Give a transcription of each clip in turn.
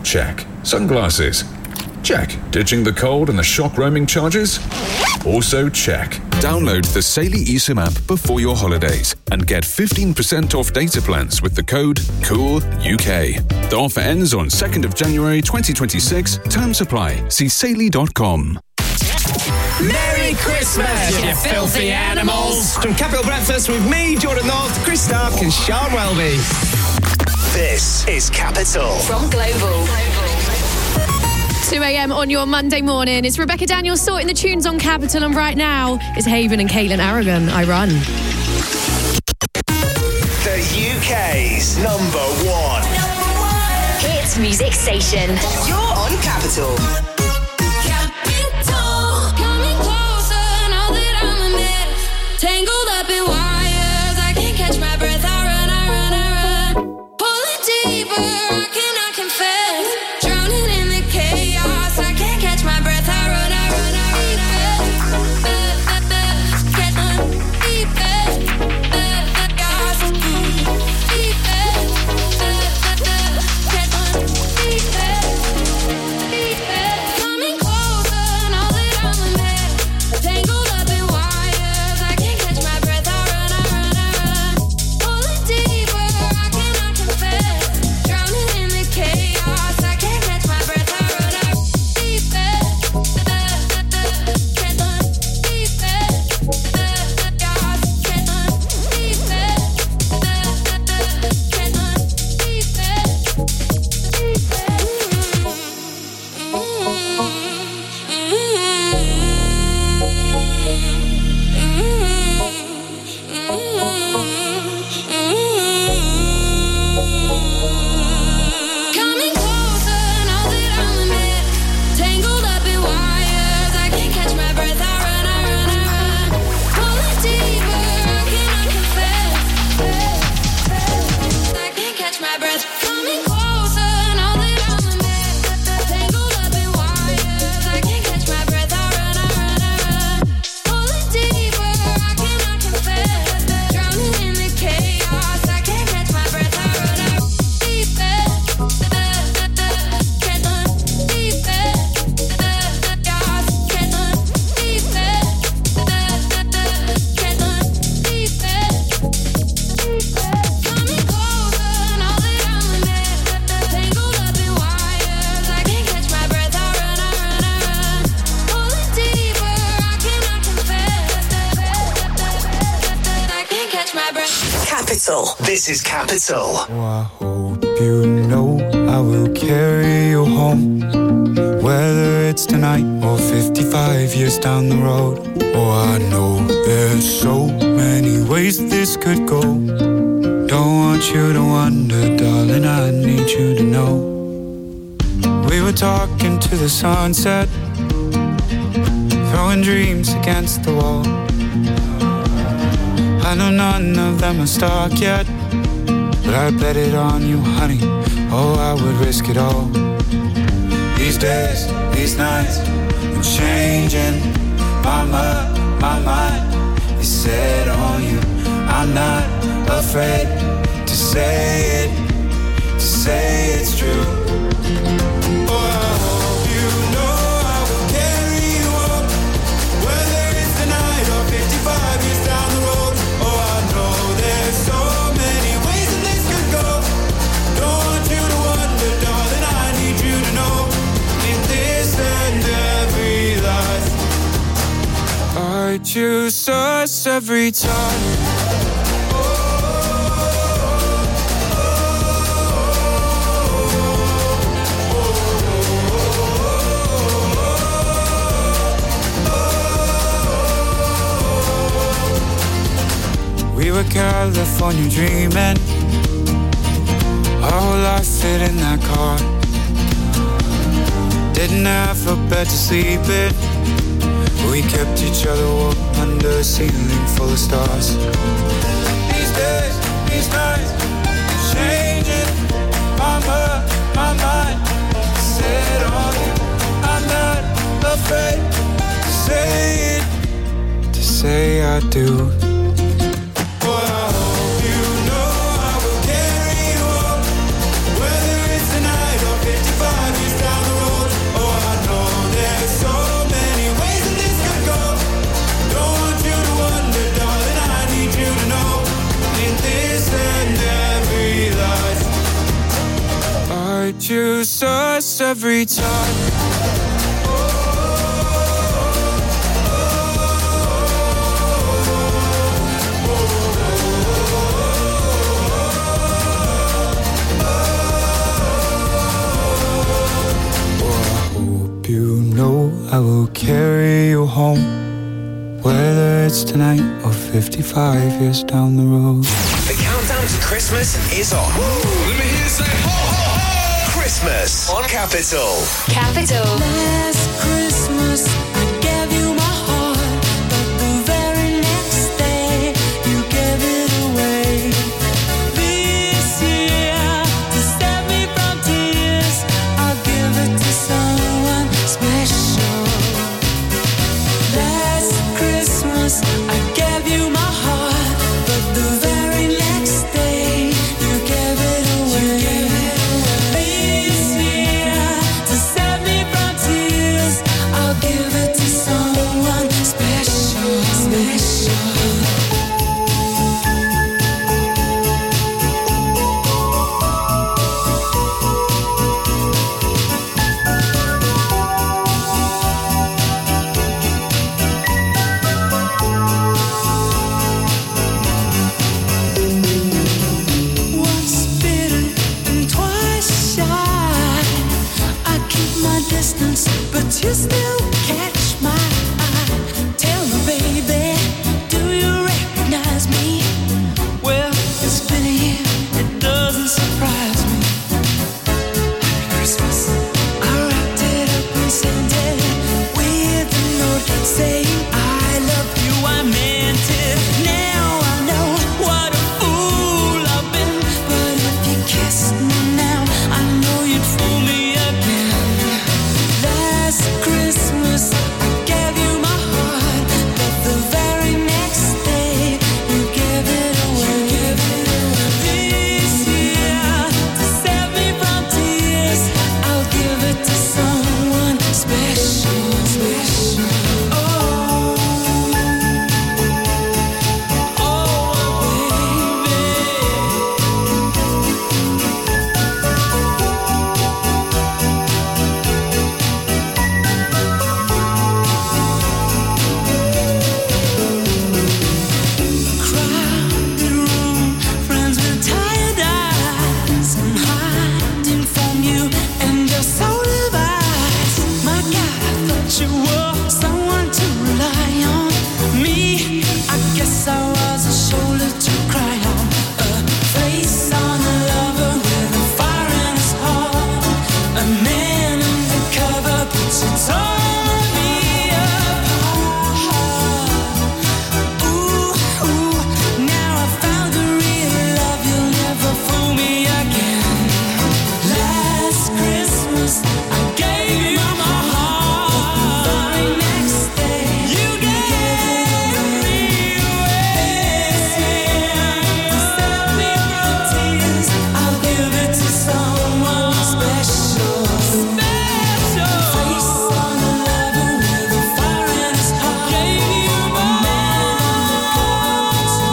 Check. Sunglasses? Check. Ditching the cold and the shock roaming charges? Also check. Download the Saily eSIM app before your holidays and get 15% off data plans with the code COOLUK. The offer ends on 2nd of January 2026. Terms apply. See saily.com. Merry Christmas, you filthy animals! From Capital Breakfast with me, Jordan North, Chris Stark and Sean Welby. This is Capital. From Global. 2 a.m. on your Monday morning. It's Rebecca Daniels sorting the tunes on Capital, and right now it's Haven and Caitlin Aragon. I Run. The UK's number one hit music station. You're on Capital. Tangled up in wires, I can't catch my breath. I run. Pulling deeper, I cannot confess. Drowning in the chaos, I can't catch my breath. I run. Coming closer, now that I'm in there. Tangled up in wires, I can't catch my breath. I run. Pulling deeper, I cannot confess. Drowning in the chaos, I can't catch my breath. I run. Coming closer, now that I'm in there. Tangled up in wires, I can't catch my breath. I run. Pulling deeper, I cannot confess. I can't catch my breath. Coming closer, now that I'm in there. Tangled up in wires, I can't catch my breath. I run. Pulling deeper, I cannot confess. Drowning in the chaos, I can't catch my breath. I run. Coming closer, now that I'm in there. Tangled up in wires, I can't catch my breath. I run. Pulling deeper, I cannot confess. I can't catch my breath. Capital. This is Capital. Oh, I hope you know I will carry you home, whether it's tonight or 55 years down the road. Oh, I know there's so many ways this could go. Don't want you to wonder, darling, I need you to know. We were talking to the sunset, throwing dreams against the wall. I know none of them are stuck yet, but I bet it on you, honey. Oh, I would risk it all. These days, these nights, I'm changing my mind is set on you. I'm not afraid to say it's true. Oh, I hope you know I will carry you up, whether it's tonight or 55 years down the road. Oh, I know there's so many ways that this could go. Don't want you to wonder, darling, I need you to know. In this and every life, I choose us every time. We were California dreaming, our whole life fit in that car. Didn't have a bed to sleep in, we kept each other warm under a ceiling full of stars. These days, these nights, changing my mind, set on you. I'm not afraid to say I do. could use us every time. You know I will carry you home, whether it's tonight or 55 years down the road. The countdown to Christmas is on. Let me hear you say ho, ho, ho! Christmas on Capital. Capital. Last Christmas, I gave you my heart, but the very next day, you gave it away. This year, to save me from tears, I'll give it to someone special. Last Christmas, I gave you my heart, but the very next day, you gave it away. This year, to save me from tears, I'll give it to someone special, special. Once bitten and twice shy, I keep my distance, but you still catch my eye. Tell me, baby, do you recognize me? Well, it's been a year, it doesn't surprise me. Happy Christmas. I wrapped it up and sent it with a note saying I love you, I meant it. Now I know what a fool I've been, but if you kissed me now, I know you'd fool me again. Last Christmas, I gave you my heart, but the very next day, you gave it away. This year, to save me from tears, I'll give it to someone special, special. Oh, crowded room, friends with tired eyes, I'm hiding from you and your soul divides. My God, I thought you were someone to rely on. Me, I guess I was a shoulder to cry on, a face on a lover with a fire in his heart, a man undercover, but you tore me apart. Ooh, now I found the real love, you'll never fool me again. Last Christmas, I gave you my heart. The very next day, you gave me away. To save me from tears, I'll give it to someone special, special. Face on a lover with a fire in his heart. Gave you my man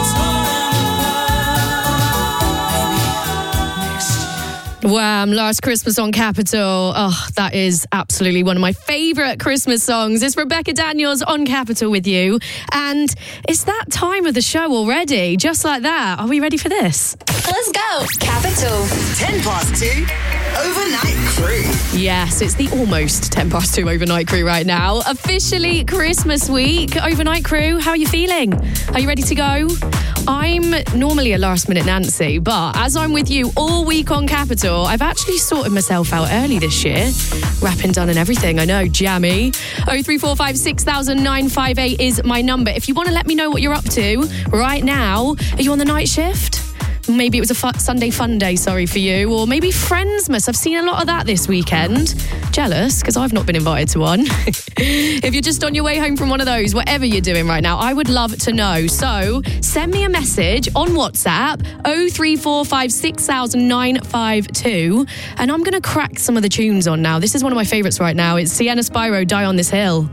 undercover, so Wham! Last Christmas on Capital. Oh, that is absolutely one of my favourite Christmas songs. It's Rebecca Daniels on Capital with you. And it's that time of the show already. Just like that. Are we ready for this? Let's go. Capital. 10 past 2, overnight crew. Yes, it's the almost 10 past 2 overnight crew right now. Officially Christmas week. Overnight crew, how are you feeling? Are you ready to go? I'm normally a last minute Nancy, but as I'm with you all week on Capital, I've actually sorted myself out early this year. Wrapping done and everything, I know, jammy. 0345 6000 958 is my number. If you want to let me know what you're up to right now, are you on the night shift? Maybe it was a Sunday fun day, sorry for you. Or maybe Friendsmas. I've seen a lot of that this weekend. Jealous, because I've not been invited to one. If you're just on your way home from one of those, whatever you're doing right now, I would love to know. So send me a message on WhatsApp, 0345 6000 952. And I'm going to crack some of the tunes on now. This is one of my favourites right now. It's Sienna Spyro, Die on This Hill.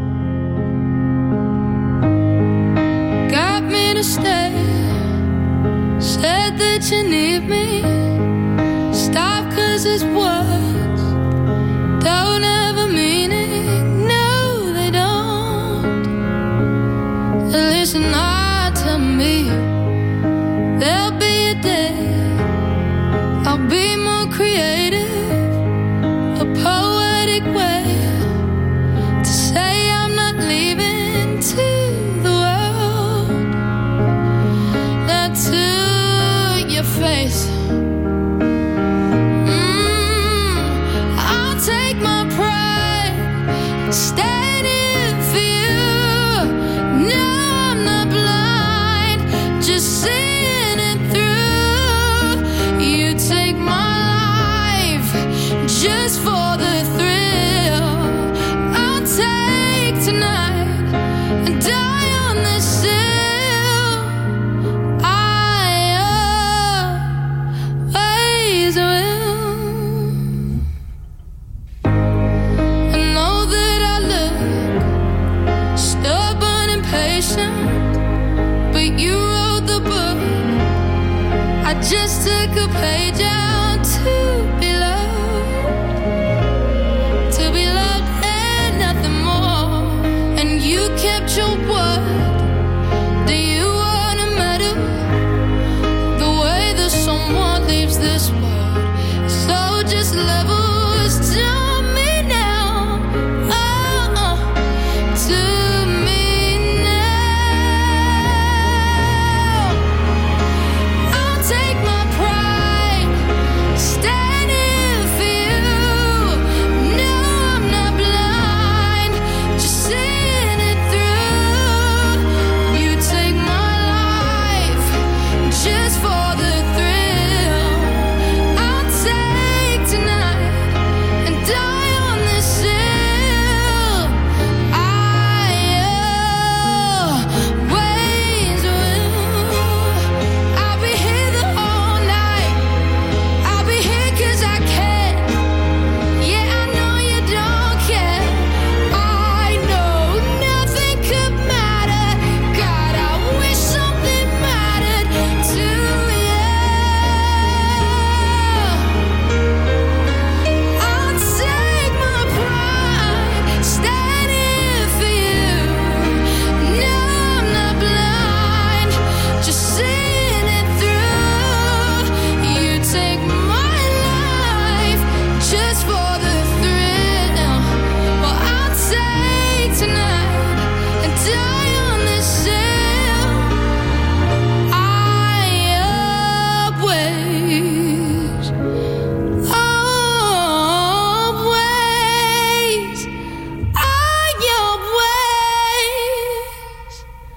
Got me to stay. Said that you need me. Stop 'cause these words don't have a meaning. No, they don't. Listen hard to me. There'll be a day I'll be more creative, a poetic way to say I'm not leaving to the world. Not to your face. I'll take my pride, standing for you. No, I'm not blind, just seeing it through. You take my life just for the thrill. I'll take tonight and die on this hill. I always will. I know that I look stubborn and patient, but you wrote the book. I just took a page out to be loved and nothing more. And you kept your word. Do you want a medal? The way that someone leaves this world. So just levels to me now. Oh, to me now. I'll take my pride, standing for you. No, I'm not blind, just seeing it through. You take my life just for the thrill. I'll take tonight and die on this hill. I always will. I'll be here the whole night. I'll be here 'cause I can. Yeah, I know you don't care. I know nothing could matter. God, I wish something mattered to you. I'll take my pride, standing for you. No, I'm not blind, just seeing it through. You take my life just for the thrill. Well, I'll take tonight and die on this hill. I always, always, I always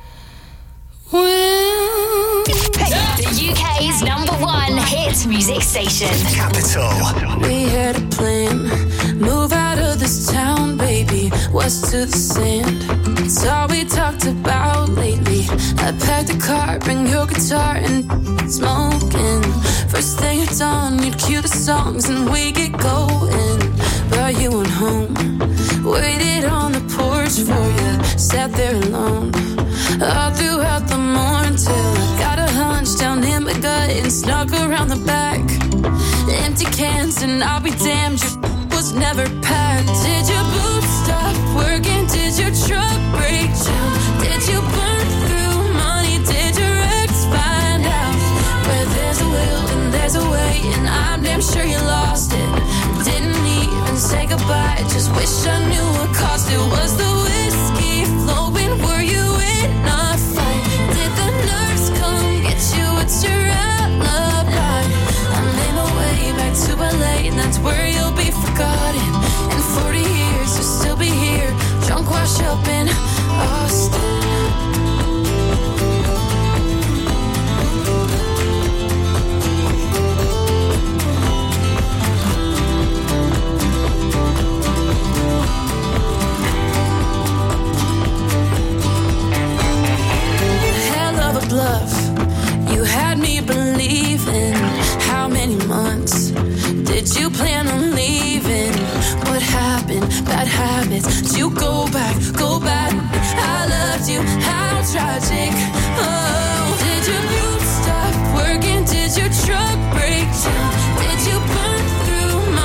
will. The UK's #1 hit music station. Capital. We had a plan, move out of this town, baby, west to the sand. It's all we talked about lately. I packed a car, bring your guitar and smoking. First thing at dawn, you'd cue the songs and we get going. But you went home, waited on the porch for you, sat there alone. All throughout the morning till I got a hunch down in my gut and snuck around the back. Empty cans and I'll be damned, your was never packed. Did your boots stop working? Did your truck break down? Did you burn through money? Did your ex find out? Where there's a will and there's a way, and I'm damn sure you lost it. Didn't even say goodbye, just wish I knew what cost it. Was the whiskey flowing? Were you in a fight? Did the nurse come get you? It's your alibi. I made my way back to LA, and that's where you'll be forgotten. In 40 years, you'll still be here, drunk, wash up in Austin. Hell of a bluff, you had me believing. How many months did you plan on leaving? What happened? Bad habits. Did you go back? I loved you. How tragic. Oh, did your boots stop working? Did your truck break down? Did you burn through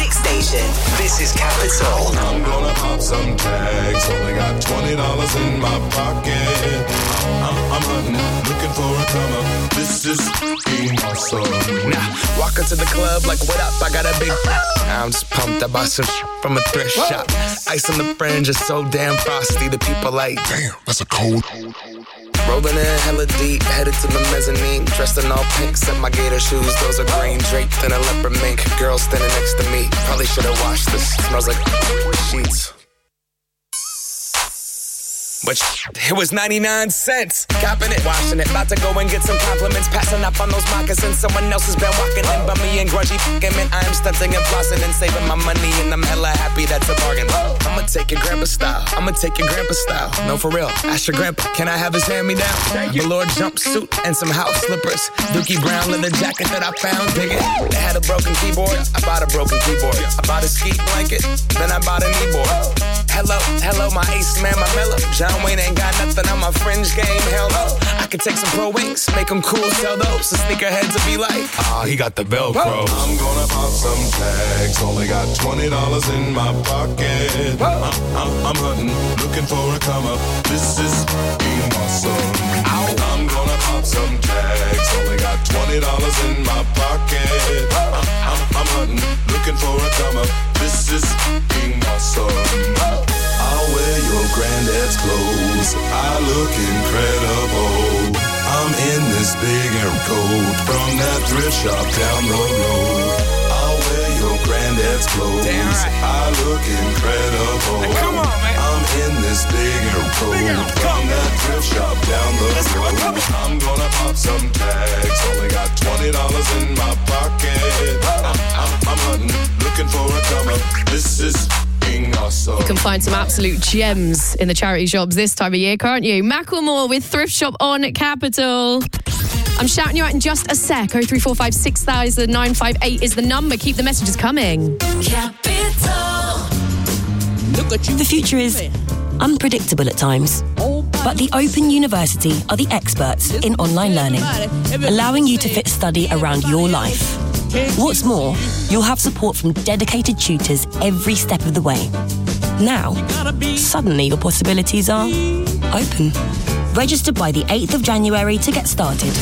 music station. This is Capital. I'm gonna pop some tags. Only got $20 in my pocket. I'm hunting, looking for a come up. This is being awesome. Now, walk into the club like, what up? I got a big. I'm just pumped. I bought some from a thrift shop. Ice on the fringe is so damn frosty. The people like, damn, that's a cold. Rolling in hella deep, headed to the mezzanine. Dressed in all pink, set my gator shoes. Those are green, draped in a leopard mink. Girl standing next to me, probably should've washed this. Smells like sheets. But it was 99 cents. Copping it, washing it. About to go and get some compliments. Passing up on those moccasins. Someone else has been walking in by me and grungy fucking man. I am stunting and flossing and saving my money. And I'm hella happy that's a bargain. I'ma take your grandpa style. I'ma take your grandpa style. No, for real. Ask your grandpa, can I have his hand-me-down? Velour jumpsuit and some house slippers. Dookie brown leather jacket that I found. Dig it. They had a broken keyboard. I bought a broken keyboard. I bought a ski blanket. Then I bought a kneeboard. Hello, my ace man, my mellow. John Wayne ain't got nothing on my fringe game, hell no. I could take some pro wings, make them cool, sell those. So sneakerheads will be like, he got the Velcro. I'm gonna pop some tags, only got $20 in my pocket. I'm hunting, looking for a come up. This is being awesome. I'm gonna pop some tags, only got $20 in my pocket. I'm hunting, looking for a come up. This is being awesome. I'll wear your granddad's clothes. I look incredible. I'm in this big air coat from that thrift shop down the road. I'll wear your granddad's clothes. I look incredible. Hey, come on, man. I'm in this big air coat from that thrift shop down the road. I'm gonna pop some tags. Only got $20 in my pocket. I'm hunting, looking for a come up. This is awesome. You can find some absolute gems in the charity shops this time of year, can't you? Macklemore with Thrift Shop on Capital. I'm shouting you out in just a sec. 0345 6000 958 is the number. Keep the messages coming. Capital. The future is unpredictable at times, but the Open University are the experts in online learning, allowing you to fit study around your life. What's more, you'll have support from dedicated tutors every step of the way. Now, suddenly your possibilities are open. Register by the 8th of January to get started.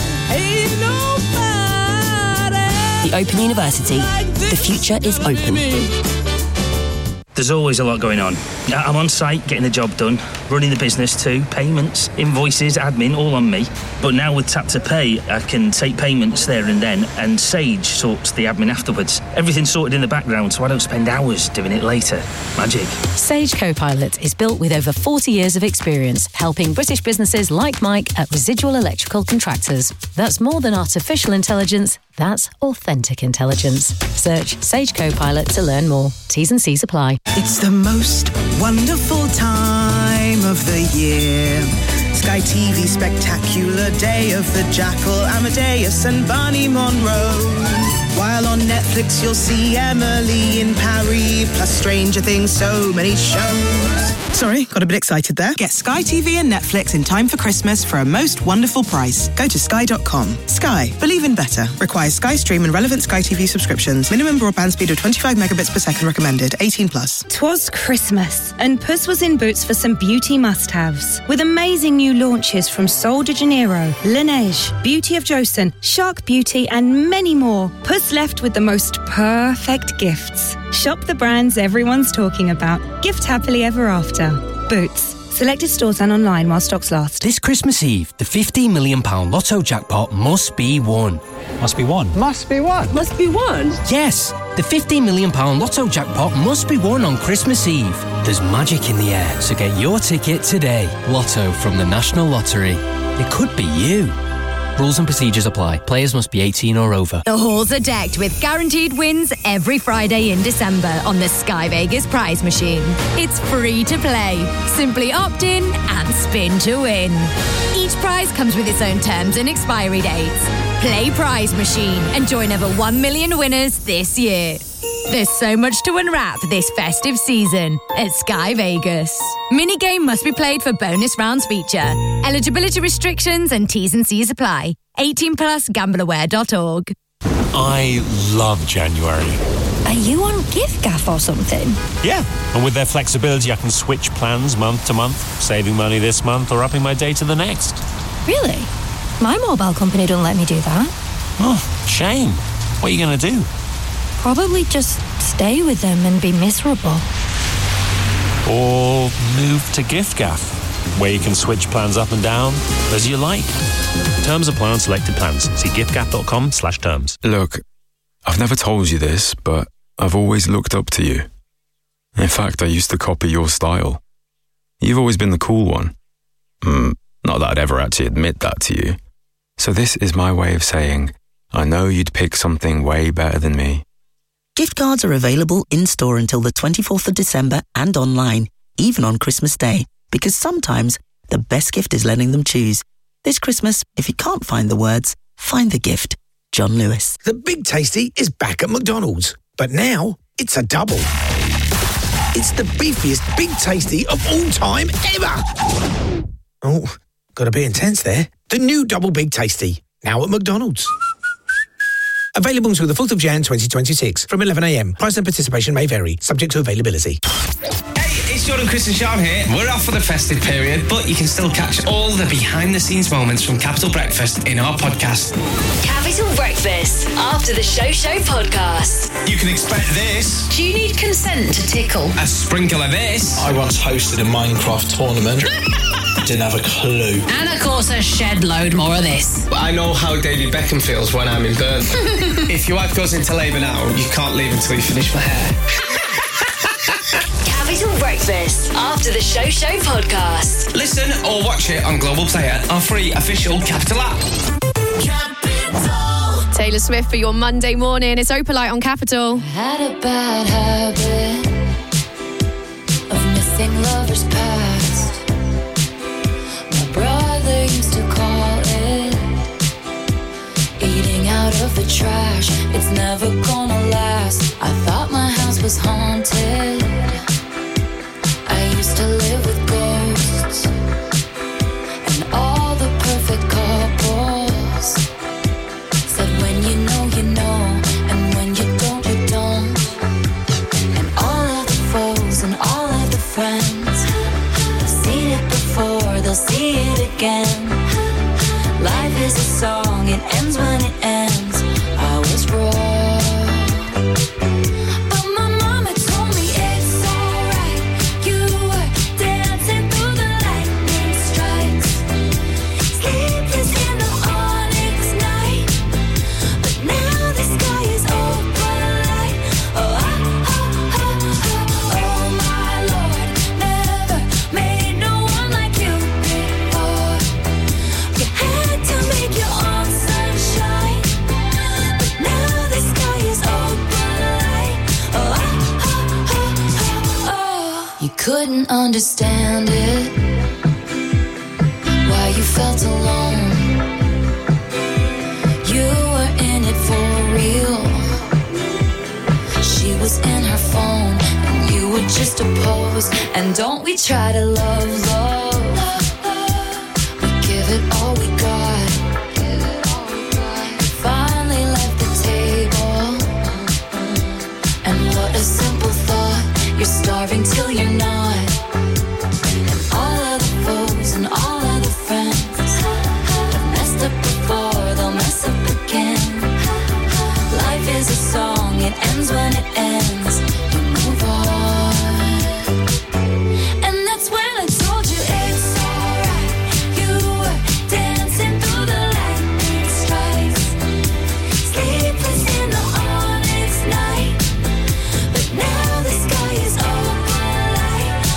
The Open University. The future is open. There's always a lot going on. I'm on site, getting the job done, running the business too, payments, invoices, admin, all on me. But now with Tap to Pay, I can take payments there and then, and Sage sorts the admin afterwards. Everything's sorted in the background, so I don't spend hours doing it later. Magic. Sage Copilot is built with over 40 years of experience, helping British businesses like Mike at Residual Electrical Contractors. That's more than artificial intelligence, that's authentic intelligence. Search Sage Copilot to learn more. T's and C's apply. It's the most wonderful time of the year. Sky TV spectacular day of the Jackal, Amadeus and Barney Monroe. While on Netflix you'll see Emily in Paris, plus Stranger Things, so many shows. Sorry, got a bit excited there. Get Sky TV and Netflix in time for Christmas for a most wonderful price. Go to sky.com. Sky, believe in better. Requires Sky Stream and relevant Sky TV subscriptions. Minimum broadband speed of 25 megabits per second recommended. 18 plus. 'Twas Christmas, and Puss was in boots for some beauty must-haves. With amazing new launches from Sol de Janeiro, Laneige, Beauty of Joseon, Shark Beauty, and many more, Puss left with the most perfect gifts. Shop the brands everyone's talking about. Gift happily ever after. Boots. Selected stores and online while stocks last. This Christmas Eve, the £15 million Lotto jackpot must be won. Must be won? Must be won. Must be won? Yes, the £15 million Lotto jackpot must be won on Christmas Eve. There's magic in the air, so get your ticket today. Lotto from the National Lottery. It could be you. Rules and procedures apply. Players must be 18 or over. The halls are decked with guaranteed wins every Friday in December on the Sky Vegas prize machine. It's free to play. Simply opt in and spin to win. Each prize comes with its own terms and expiry dates. Play Prize Machine and join over 1 million winners this year. There's so much to unwrap this festive season at Sky Vegas. Minigame must be played for bonus rounds feature. Eligibility restrictions and T's and C's apply. 18 plus gambleaware.org. I love January. Are you on giffgaff or something? Yeah, and with their flexibility, I can switch plans month to month, saving money this month or upping my data the next. Really? My mobile company don't let me do that. Oh, shame. What are you going to do? Probably just stay with them and be miserable. Or move to giffgaff, where you can switch plans up and down as you like. Terms apply on selected plans. See giffgaff.com/terms. Look, I've never told you this, but I've always looked up to you. In fact, I used to copy your style. You've always been the cool one. Not that I'd ever actually admit that to you. So this is my way of saying, I know you'd pick something way better than me. Gift cards are available in-store until the 24th of December and online, even on Christmas Day, because sometimes the best gift is letting them choose. This Christmas, if you can't find the words, find the gift. John Lewis. The Big Tasty is back at McDonald's, but now it's a double. It's the beefiest Big Tasty of all time ever. Oh, got a bit intense there. The new Double Big Tasty, now at McDonald's. Available until the 4th of Jan 2026 from 11 a.m. Price and participation may vary, subject to availability. It's Jordan, Chris and Sean here. We're off for the festive period, but you can still catch all the behind-the-scenes moments from Capital Breakfast in our podcast. Capital Breakfast, after the show podcast. You can expect this. Do you need consent to tickle? A sprinkle of this. I once hosted a Minecraft tournament. Didn't have a clue. And of course a shed load more of this. I know how David Beckham feels when I'm in Bern. If your wife goes into labour now, you can't leave until you finish my hair. Capital Breakfast, after the show podcast. Listen or watch it on Global Player, our free official Capital app. Taylor Swift for your Monday morning. It's Opalite on Capital. Had a bad habit of missing lovers past. My brother used to call it eating out of the trash. It's never gonna last. I thought my house was haunted. I used to live with ghosts and all the perfect couples said when you know, and when you don't, you don't. And all of the foes and all of the friends have seen it before, they'll see it again. Life is a song, it ends when it ends. I was wrong, but my mama told me it's alright. You were dancing through the lightning strikes, sleepless in the onyx night. But now the sky is open light. Oh, my Lord, never made no one like you before. You had to make your own sunshine, but now the sky is open light. You couldn't understand it, why you felt alone. You were in it for real. She was in her phone, and you were just a pose. And don't we try to love? We give it all we got. You finally left the table, and what a simple thought. You're starving till you're not. And all of the foes and all of the friends have messed up before, they'll mess up again. Life is a song, it ends when it ends. You move on. And that's when I told you it's alright. You were dancing through the lightning strikes, sleepless in the onyx night. But now the sky is open light.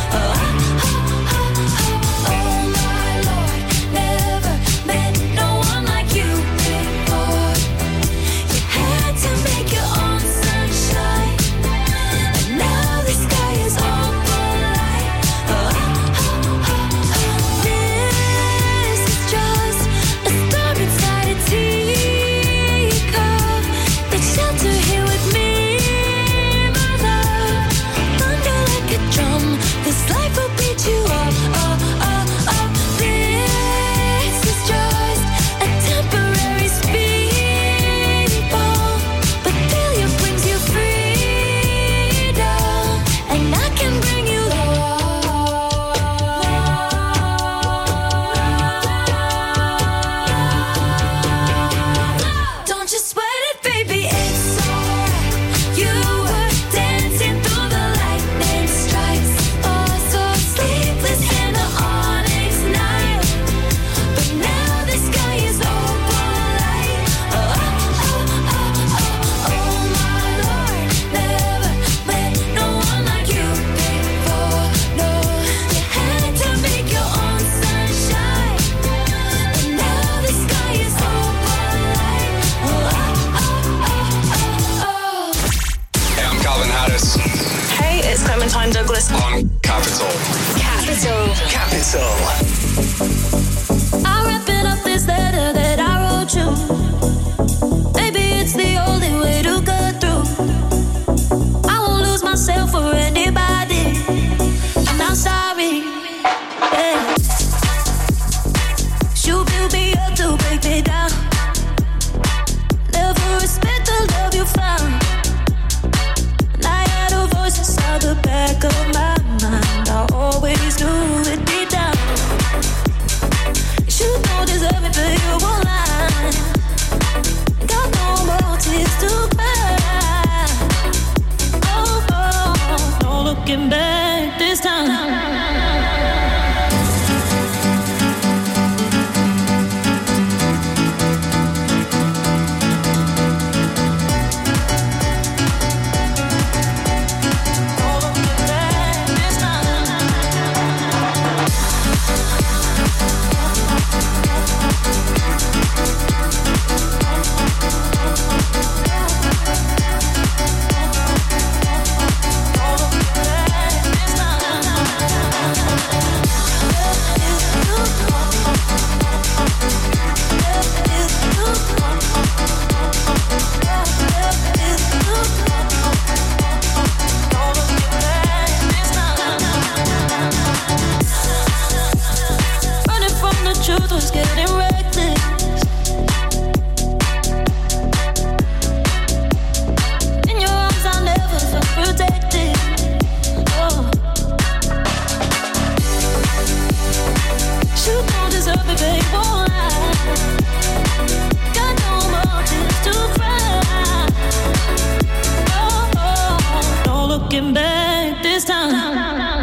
Clementine Douglas. On Capital. Capital. I'm wrapping up this letter that I wrote you. Maybe it's the only way to go through. I won't lose myself for anybody. I'm not sorry. Yeah. You build me up to break me down. Never respect the love you found. And I had a voice inside the back of my mind. I always knew it deep down. You don't deserve it, but you won't lie. Got no more tears to cry. Oh, no looking back this time. Truth was getting reckless. In your arms I never felt protected. Oh. You don't deserve it, babe, won't lie. Got no more tears to cry. Oh, no looking back this time.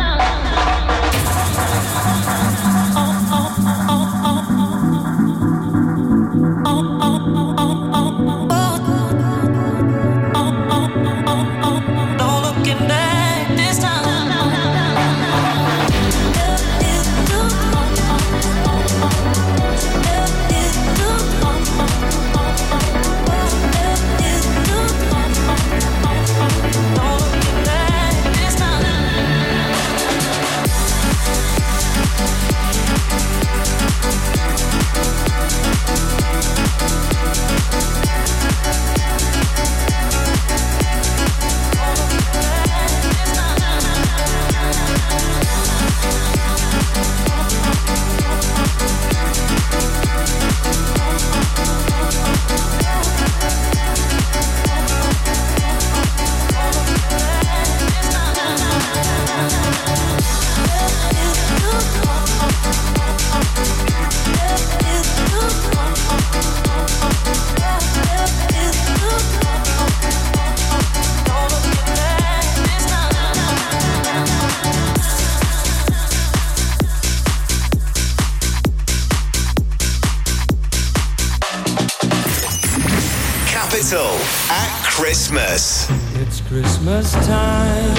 Capital at Christmas. It's Christmas time.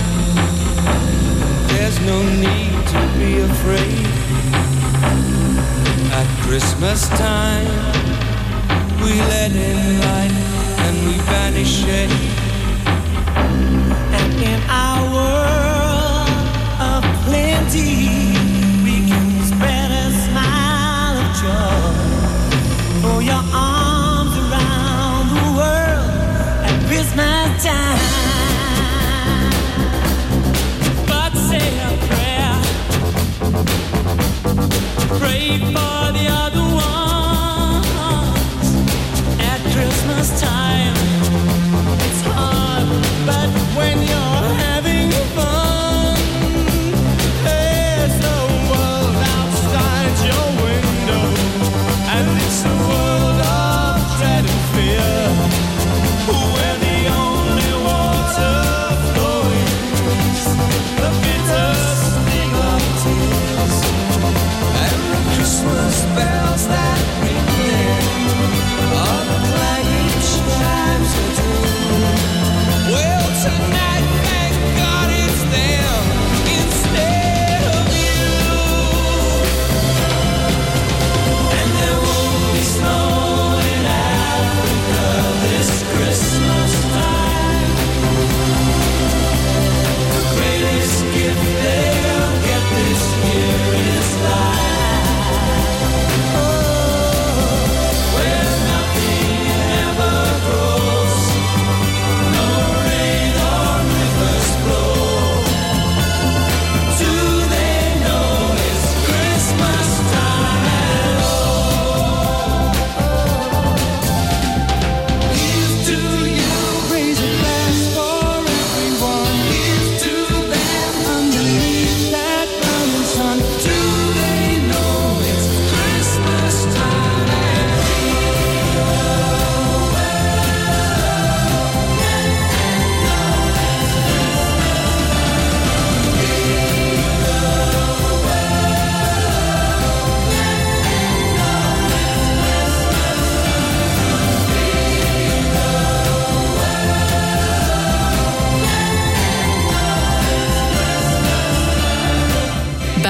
There's no need to be afraid. At Christmas time, we let in light and we banish shade. And in our world of plenty, we can spread a smile of joy. Throw your arms around the world at Christmas time. But say a prayer, pray for the other ones. At Christmas time, it's hard.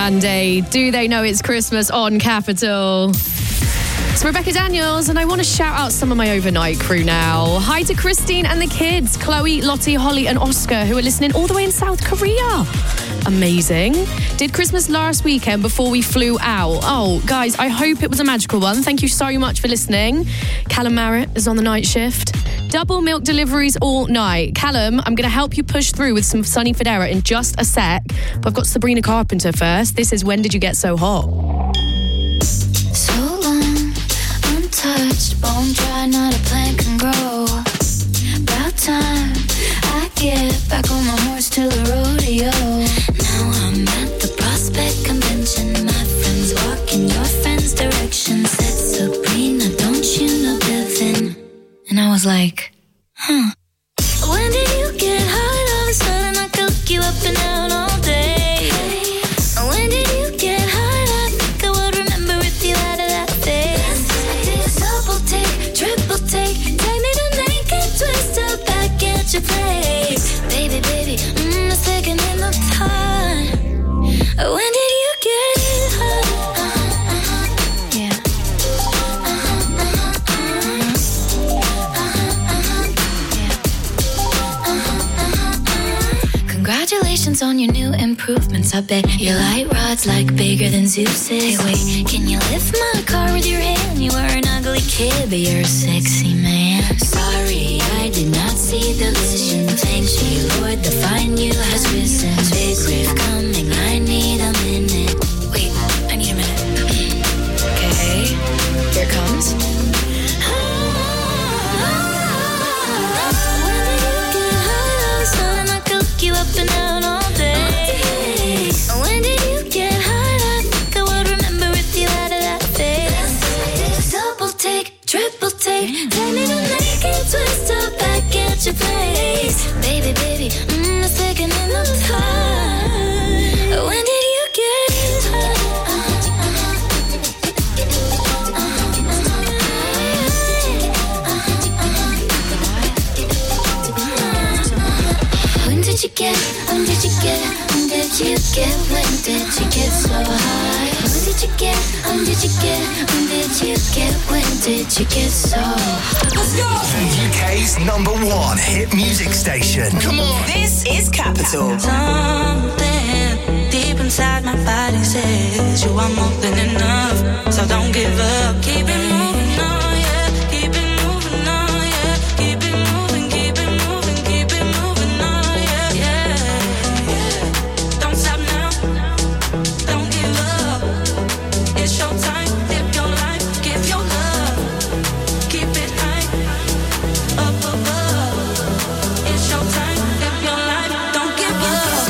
Mandy. Do they know it's Christmas on Capital? It's Rebecca Daniels, and I want to shout out some of my overnight crew now. Hi to Christine and the kids, Chloe, Lottie, Holly and Oscar, who are listening all the way in South Korea. Amazing. Did Christmas last weekend before we flew out. Oh, guys, I hope it was a magical one. Thank you so much for listening. Callum Merritt is on the night shift. Double milk deliveries all night. Callum, I'm going to help you push through with some Sunny Federa in just a sec. But I've got Sabrina Carpenter first. This is When Did You Get So Hot? So long, untouched, bone dry, not a plant can grow. About time I get back on my horse to the rodeo. Now I'm at the Prospect Convention. My friends walk in your friend's direction. Said Sabrina, don't you know Devin? And I was like, huh. When did you get hot? All of a sudden I could look you up and down all day. When did you get hot? I think I would remember if you had that face. Double take, triple take, take me to naked twist up back at your place. Baby, baby, the second in the time. When did you get hot? Yeah. Congratulations on your new improvements. I bet your light rod's like bigger than Zeus's. Hey, wait, can you lift my car with your hand? You were an ugly kid, but you're a sexy man. Sorry, I did not see the vision. Thank you, Lord, the fine you has risen. Big riff coming, I need a minute. Wait, I need a minute. Okay, here it comes. You up and down all day. When did you get hot? I think I would remember if you had that face. Double take, triple take, take me to naked twist up back at your place. Baby, baby, the second in the time. When did you get hot? When did you get, when did you get, when did you get, when did you get so high? When did you get, when did you get, when did you get, when did you get so high? Let's go! The UK's #1 hit music station. Come on. This is Capital. Something deep inside my body says you are more than enough. So don't give up. Keep it moving on, yeah. Keep it moving on, yeah. Keep it moving, keep it moving, keep it moving on, yeah, yeah. Don't stop now. Don't give up. It's your time. Live your life. Give your love. Keep it high. Up above. It's your time. Live your life. Don't give up.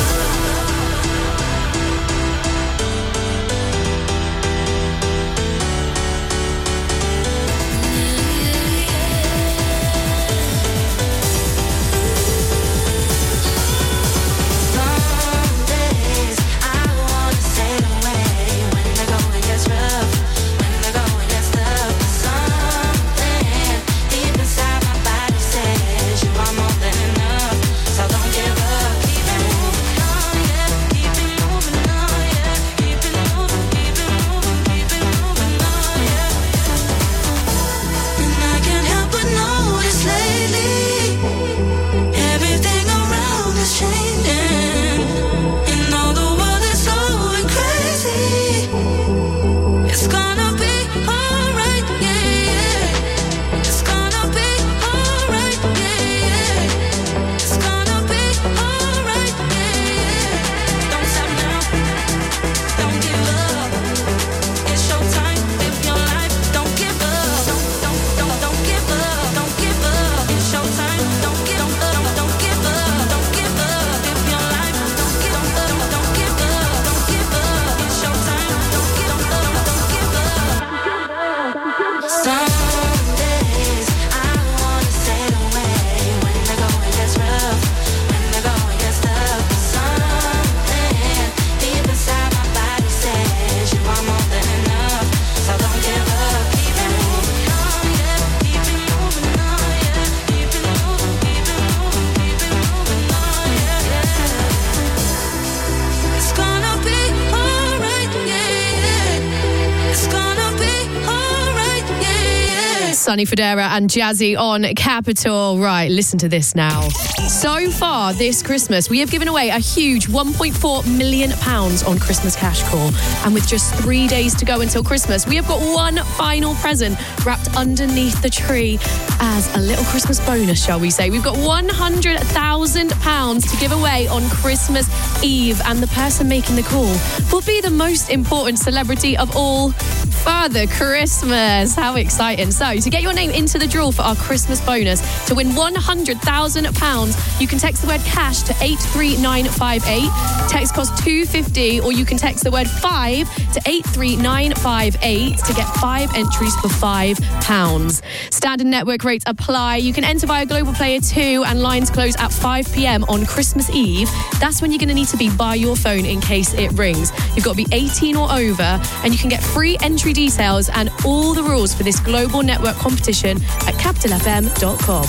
Sonny Fodera and Jazzy on Capital. Right, listen to this now. So far this Christmas, we have given away a huge £1.4 million on Christmas Cash Call. And with just 3 days to go until Christmas, we have got one final present wrapped underneath the tree as a little Christmas bonus, shall we say. We've got £100,000 to give away on Christmas Eve, and the person making the call will be the most important celebrity of all, Father Christmas. How exciting. So, to get your name into the draw for our Christmas bonus, to win £100,000, you can text the word cash to 83958. Text costs £2.50, or you can text the word 5 to 83958 to get 5 entries for £5. Standard network rates apply. You can enter via Global Player 2, and lines close at 5 p.m. on Christmas Eve. That's when you're going to need to be by your phone in case it rings. You've got to be 18 or over, and you can get free entry details and all the rules for this global network competition at capitalfm.com.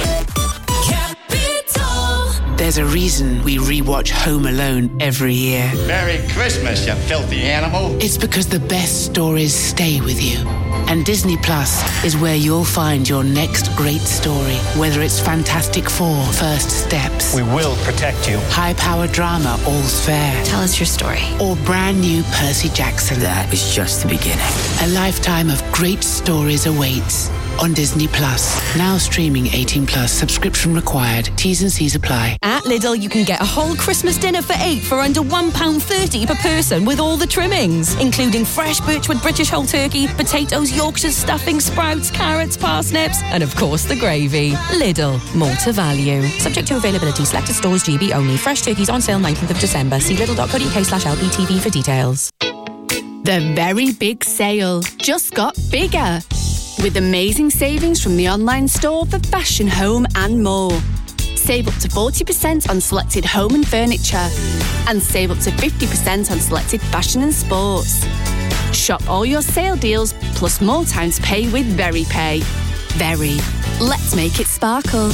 There's a reason we rewatch Home Alone every year. Merry Christmas, you filthy animal. It's because the best stories stay with you. And Disney Plus is where you'll find your next great story. Whether it's Fantastic Four, First Steps. We will protect you. High-powered drama, All's Fair. Tell us your story. Or brand new Percy Jackson. That is just the beginning. A lifetime of great stories awaits on Disney Plus. Now streaming 18 plus. Subscription required. T's and C's apply. At Lidl, you can get a whole Christmas dinner for 8 for under £1.30 per person with all the trimmings, including fresh Birchwood British whole turkey, potatoes, Yorkshire stuffing, sprouts, carrots, parsnips, and of course the gravy. Lidl, more to value. Subject to availability. Selected stores, GB only. Fresh turkeys on sale 19th of December. See lidl.co.uk/LPTV for details. The very big sale just got bigger, with amazing savings from the online store for fashion, home and more. Save up to 40% on selected home and furniture, and save up to 50% on selected fashion and sports. Shop all your sale deals plus more time to pay with VeryPay. Very. Let's make it sparkle.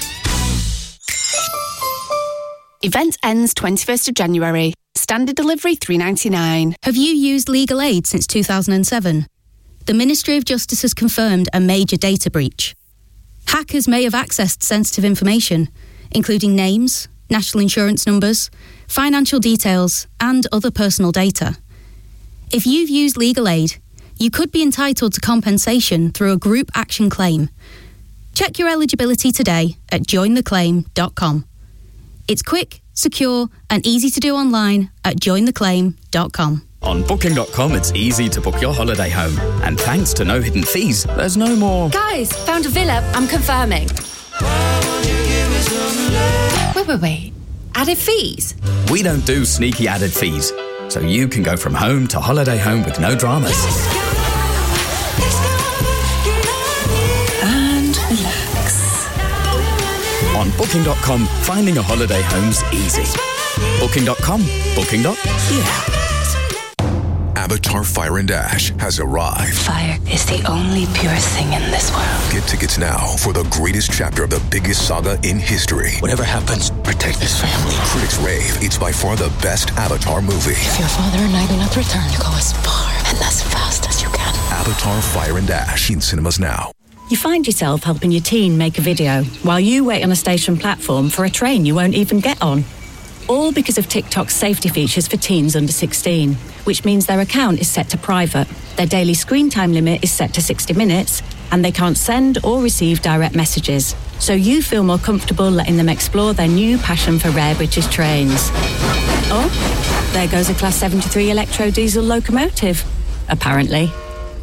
Event ends 21st of January. Standard delivery $3.99. Have you used legal aid since 2007? The Ministry of Justice has confirmed a major data breach. Hackers may have accessed sensitive information, including names, national insurance numbers, financial details, and other personal data. If you've used legal aid, you could be entitled to compensation through a group action claim. Check your eligibility today at jointheclaim.com. It's quick, secure, and easy to do online at jointheclaim.com. On Booking.com, it's easy to book your holiday home. And thanks to no hidden fees, there's no more... Guys, found a villa. I'm confirming. Wait. Added fees? We don't do sneaky added fees. So you can go from home to holiday home with no dramas. And relax. On Booking.com, finding a holiday home's easy. Booking.com. Booking.yeah. Avatar Fire and Ash has arrived. Fire is the only pure thing in this world. Get tickets now for the greatest chapter of the biggest saga in history. Whatever happens, protect this family. Critics rave it's by far the best Avatar movie. If your father and I do not return, go as far and as fast as you can. Avatar Fire and Ash in cinemas now. You find yourself helping your teen make a video while you wait on a station platform for a train you won't even get on. All because of TikTok's safety features for teens under 16, which means their account is set to private, their daily screen time limit is set to 60 minutes, and they can't send or receive direct messages. So you feel more comfortable letting them explore their new passion for rare British trains. Oh, there goes a Class 73 electro-diesel locomotive, apparently.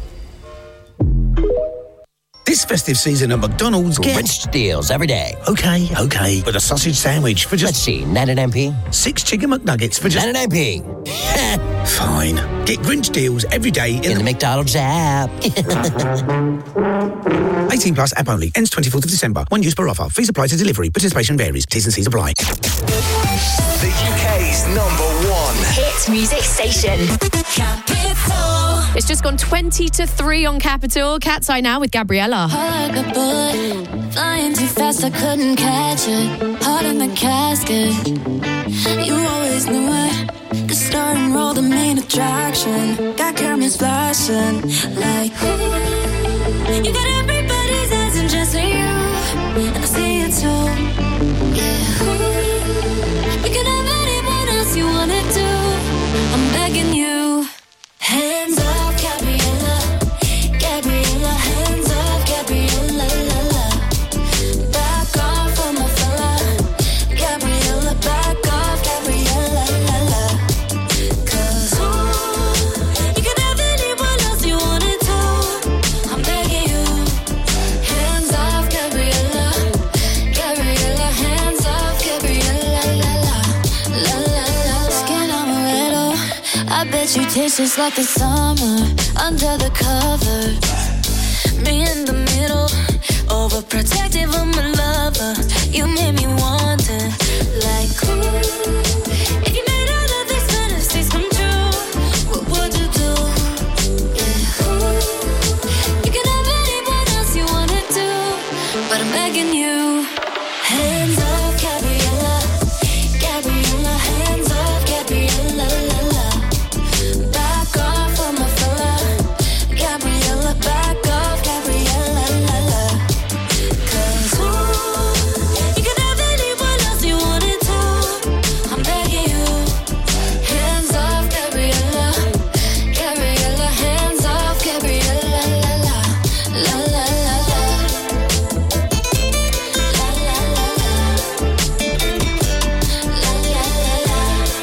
This festive season at McDonald's, get... Rich deals every day. Okay. With a sausage sandwich for just... Let's see, 99p? 6 chicken McNuggets for just... 99p. Fine. Get Grinch deals every day in the McDonald's app. 18 plus app only. Ends 24th of December. One use per offer. Fees apply to delivery. Participation varies. T's and C's apply. The UK's #1 hit music station. Capital. It's just gone 20 to 3 on Capital. Cat's Eye now with Gabriella. Heart like a bullet, flying too fast, I couldn't catch it. Heart in the casket, you always knew it. The start and roll, the main attraction. Got cameras flashing like, ooh, you got everybody to. Yeah. You can have anyone else you wanna do. I'm begging you. Hands off, Gabriella. Gabriella, hands off, Gabriella, la la. Back off from my fella. Gabriella, back off, Gabriella, la la. 'Cause you can have anyone else you wanna do. I'm begging you. Hands off, Gabriella. Gabriella, hands off, Gabriella, la la. La la la. Skin amaretto. I bet you taste just like the summer under the covers. Me in the middle, overprotective of my lover. You made me wonder, like, ooh, if you made all of these fantasies come true, what would you do? Yeah, ooh, you can have anyone else you wanna do, but I'm begging you. Hands off, Gabriella. Gabriella, hands off, Gabriella, la la. Back off from my fella. Gabriella, back off, Gabriella, la la. 'Cause you can have anyone else you wanna do. I'm begging you. Hands off, Gabriella. Gabriella, hands off, Gabriella, la la. La la la la. La la la la. La la la la.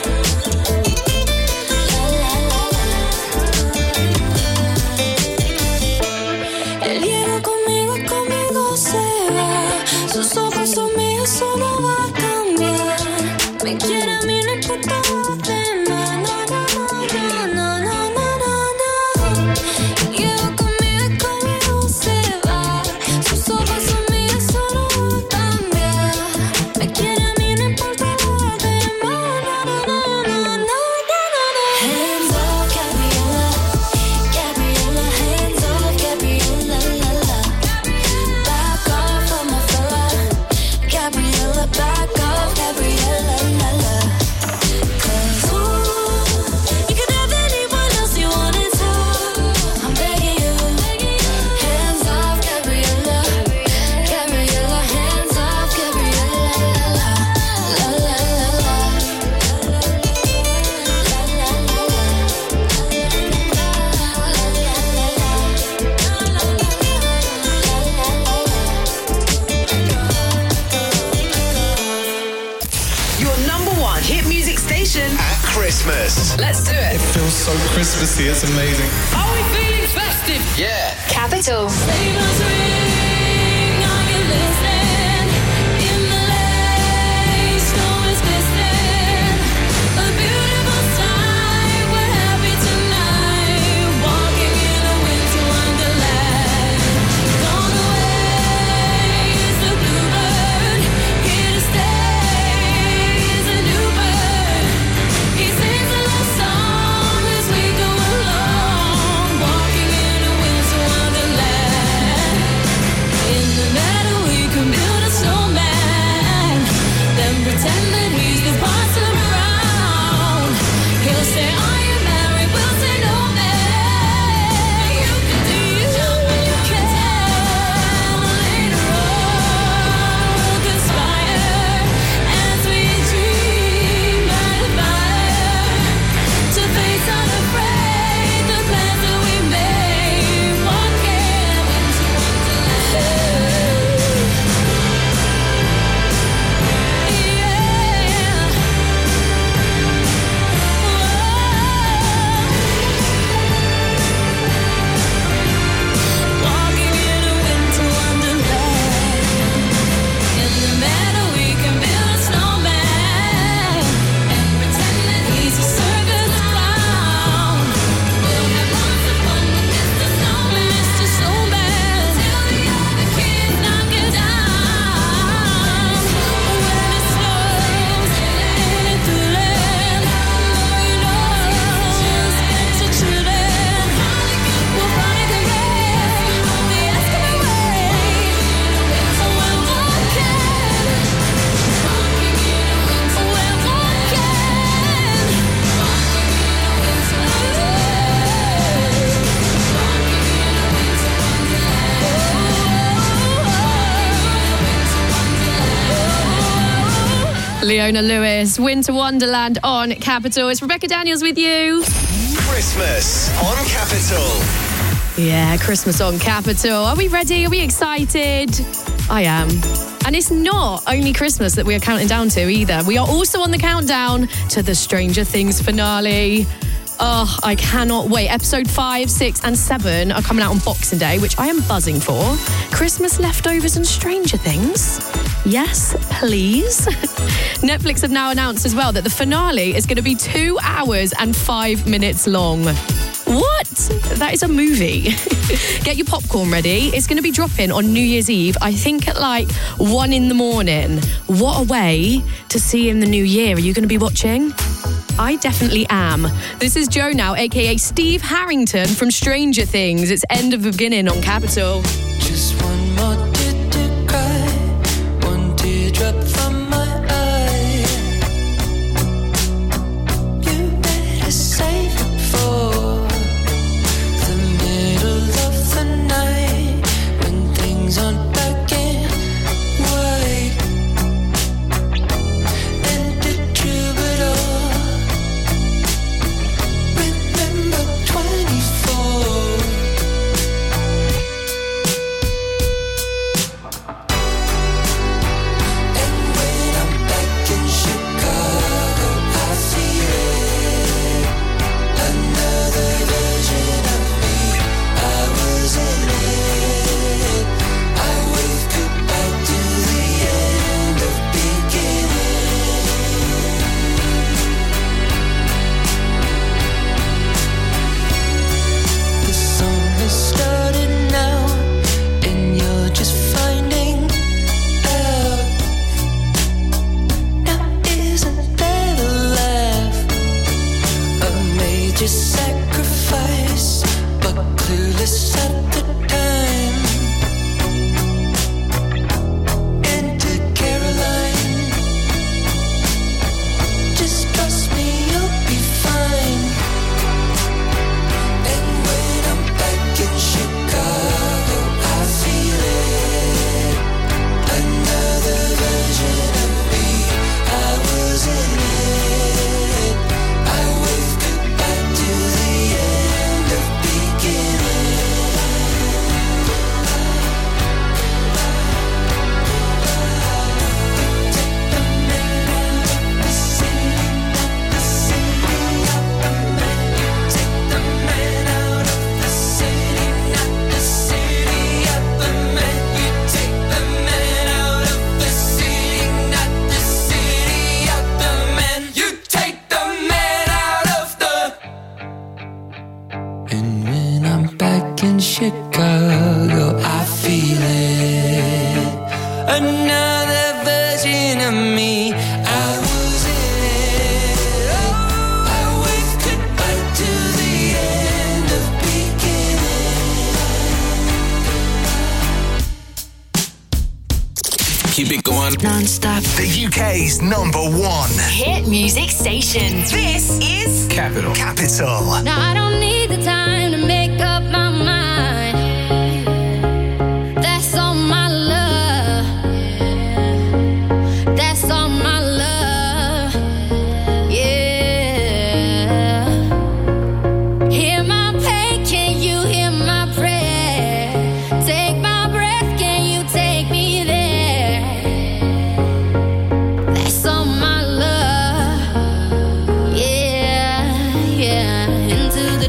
El hielo conmigo se va. Sus ojos son míos, eso no va a cambiar. Me quiere a mí, no importa lo demás. No, no, no, no, no, no, no, no. El hielo conmigo se va. Sus ojos son míos, eso no va a cambiar. Me quiere a mí, no importa lo demás. No, no, no, no, no, no, no. Hands off, Gabriella. Gabriella, hands off, Gabriella, la la. Back off from my fella. Gabriella, back off, Gabriella, la la. 'Cause you can have anyone else you wanna do. I'm begging you. Hands off, Gabriella. Gabriella, hands off, Gabriella, la la. La la la la. Your number one hit music station at Christmas. Let's do it. It feels so Christmassy, it's amazing. Are we feeling festive? Yeah. Capital. Walking in a winter wonderland. Leona Lewis, Winter Wonderland on Capital. It's Rebecca Daniels with you. Christmas on Capital. Yeah, Christmas on Capital. Are we ready? Are we excited? I am. And it's not only Christmas that we are counting down to either. We are also on the countdown to the Stranger Things finale. Oh, I cannot wait. Episode 5, 6 and 7 are coming out on Boxing Day, which I am buzzing for. Christmas leftovers and Stranger Things. Yes, please. Netflix have now announced as well that the finale is going to be 2 hours and 5 minutes long. What? That is a movie. Get your popcorn ready. It's going to be dropping on New Year's Eve, I think at like 1 a.m. What a way to see in the new year. Are you going to be watching? I definitely am. This is Joe now, aka Steve Harrington from Stranger Things. It's End of the Beginning on Capital. Just one more tear to cry, one teardrop from my eye. You better save it for the middle of the night, when things aren't black and white. And the troubadour, remember 24. Sacrifice, but clueless at the time. Enter Caroline. Just trust me, you'll be fine. And when I'm back in Chicago, I feel it. Another version of me. I was in it. I waved goodbye to the end of beginning. Take the man out of the city, not the city out the man. You take the man out of the city, not the city out the man. You take the man out of the. And when I'm back in Chicago, I feel it. Another version of me. I was in it. Oh, I waved goodbye to the end of beginning. Keep it going non-stop. The UK's #1 Hit music station. This is Capital. Capital. Now I don't need the time to make up my mind. That's all my love. That's all my love. Yeah. Hear my pain, can you hear my prayer? Take my breath, can you take me there? That's all my love. Yeah, yeah. Into the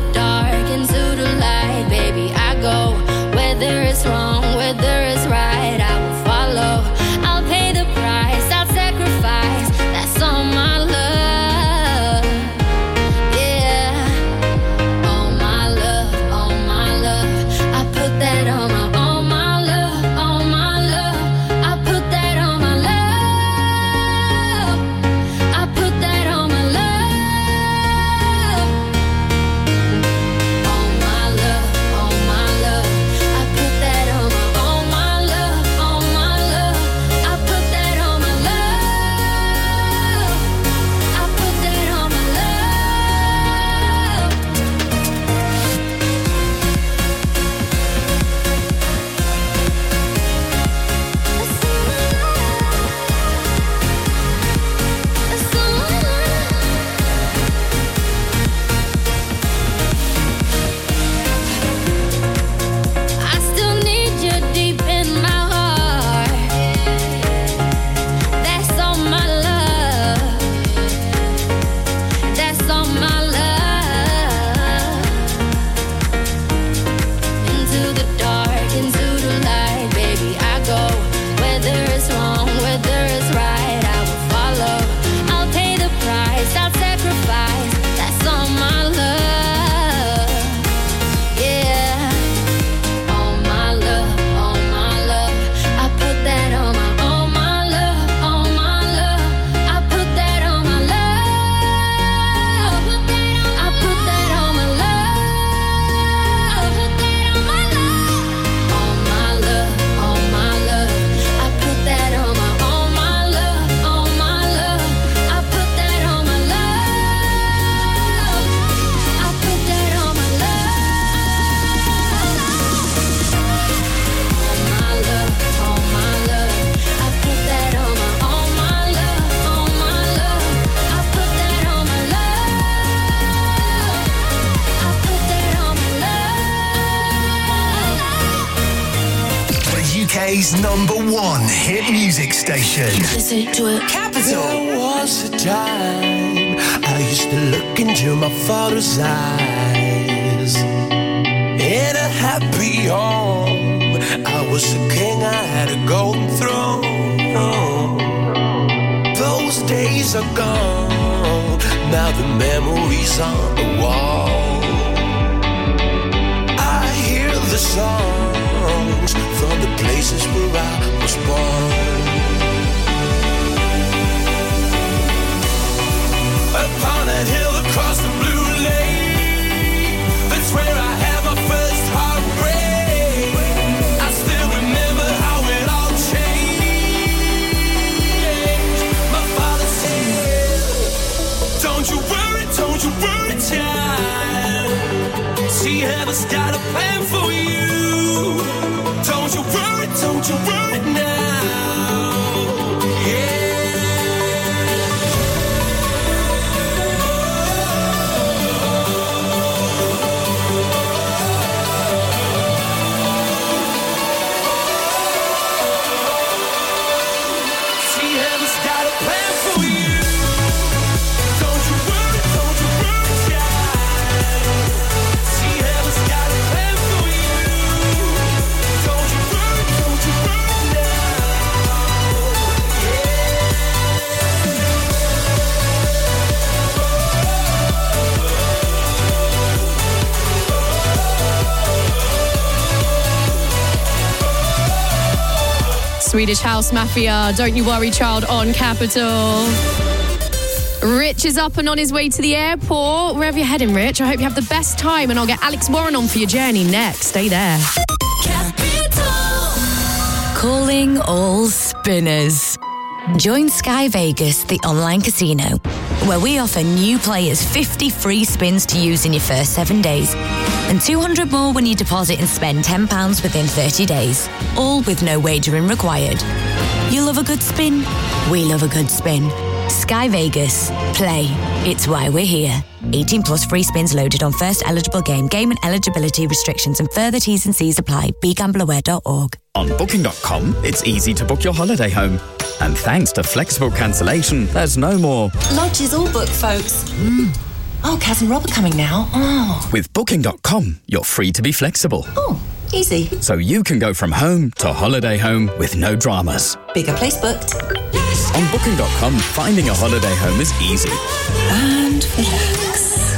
UK's #1 hit music station. Listen to it. Capital. There was a time I used to look into my father's eyes. In a happy home, I was a king, I had a golden throne. Those days are gone, now the memories on the wall. I hear the songs from the places where I was born. Upon a hill across the blue lake, that's where I had my first heartbreak. I still remember how it all changed. My father said, don't you worry, child. See, heaven's got a plan for you. Don't you worry now. Yeah. Swedish House Mafia, Don't You Worry Child on Capital. Rich is up and on his way to the airport. Wherever you're heading, Rich, I hope you have the best time, and I'll get Alex Warren on for your journey next. Stay there. Calling all spinners. Join Sky Vegas, the online casino, where we offer new players 50 free spins to use in your first 7 days and 200 more when you deposit and spend £10 within 30 days, all with no wagering required. You love a good spin? We love a good spin. Sky Vegas. Play. It's why we're here. 18 plus free spins loaded on first eligible game. Game and eligibility restrictions and further T's and C's apply. BeGambleAware.org. On Booking.com, it's easy to book your holiday home. And thanks to flexible cancellation, there's no more. Lodge is all booked, folks. Oh, Kaz and Rob are coming now. Oh. With Booking.com, you're free to be flexible. Oh, easy. So you can go from home to holiday home with no dramas. Bigger place booked. On Booking.com, finding a holiday home is easy. And relax.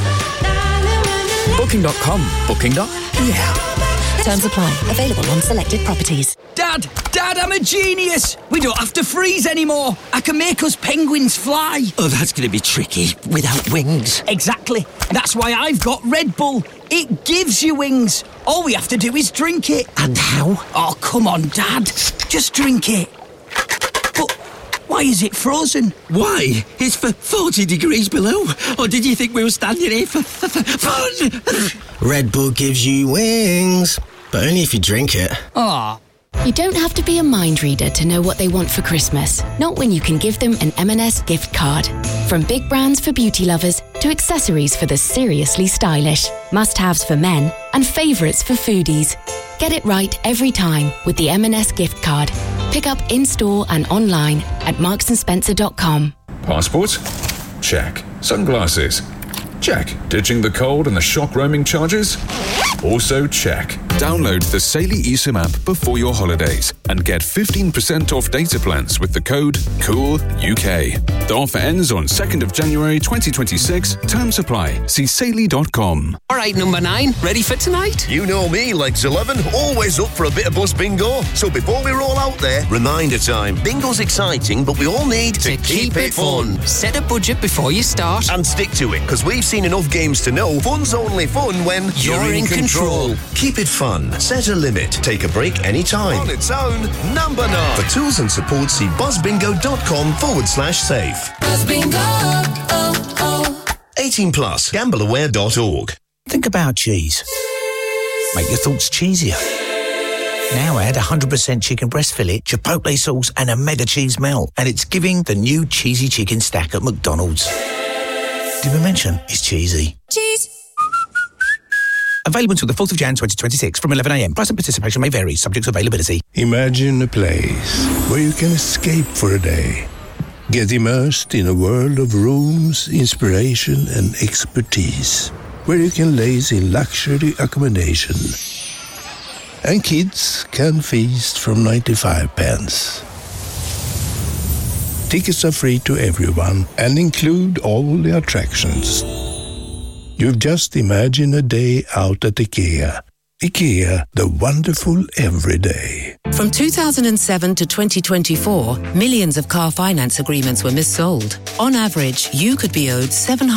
Booking.com. Booking.yeah. Terms apply. Available on selected properties. Dad, I'm a genius. We don't have to freeze anymore. I can make us penguins fly. Oh, that's going to be tricky without wings. Exactly. That's why I've got Red Bull. It gives you wings. All we have to do is drink it. And how? Oh, come on, Dad. Just drink it. But why is it frozen? Why? It's for 40 degrees below. Or did you think we were standing here for fun? Red Bull gives you wings, but only if you drink it. Ah. You don't have to be a mind reader to know what they want for Christmas. Not when you can give them an M&S gift card. From big brands for beauty lovers to accessories for the seriously stylish, must-haves for men and favourites for foodies. Get it right every time with the M&S gift card. Pick up in-store and online at marksandSpencer.com. Passport? Check. Sunglasses? Check. Ditching the cold and the shock roaming charges? Also check. Download the Saily eSIM app before your holidays and get 15% off data plans with the code COOLUK. The offer ends on 2nd of January 2026. Terms apply. See Saily.com. All right, number 9. Ready for tonight? You know me, Legs 11. Always up for a bit of Buzz Bingo. So before we roll out there, reminder time. Bingo's exciting, but we all need to keep it fun. Set a budget before you start. And stick to it, because we've seen enough games to know fun's only fun when you're in control. Keep it fun. Set a limit. Take a break anytime. On its own, number 9. For tools and support, see buzzbingo.com/safe. Buzz Bingo. 18 plus. Gambleaware.org. Think about cheese. Make your thoughts cheesier. Now add 100% chicken breast fillet, chipotle sauce, and a mega cheese melt. And it's giving the new cheesy chicken stack at McDonald's. Did we mention it's cheesy? Cheese. Available until the 4th of Jan 2026 from 11 a.m. Price and participation may vary, subject to availability. Imagine a place where you can escape for a day. Get immersed in a world of rooms, inspiration and expertise. Where you can laze in luxury accommodation. And kids can feast from 95 pence. Tickets are free to everyone and include all the attractions. You've just imagined a day out at IKEA. IKEA, the wonderful everyday. From 2007 to 2024, millions of car finance agreements were missold. On average, you could be owed